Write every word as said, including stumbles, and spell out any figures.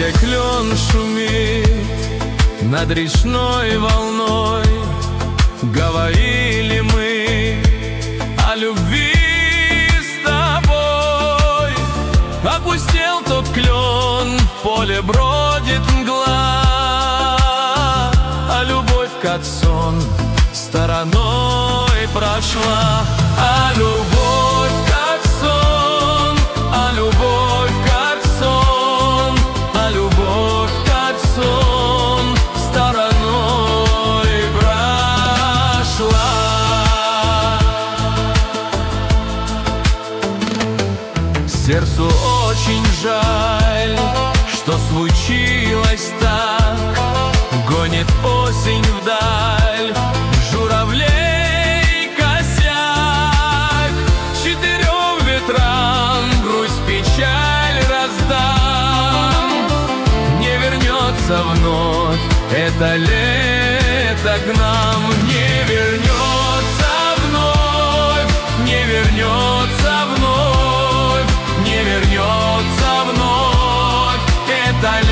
где клен шумит над речной волной. Говорили мы о любви с тобой. Опустел тот клен, в поле бродит мгла, а любовь, как сон, стороной прошла. А любовь, как сон, а любовь, как сон, а любовь, как сон, стороной прошла. Сердцу очень жаль, что случилось так. Гонит осень вдаль журавлей косяк. Четырем ветрам грусть, печаль раздам. Не вернется вновь это лето к нам. Не вернется вновь, не вернется вновь, не вернется вновь это лето.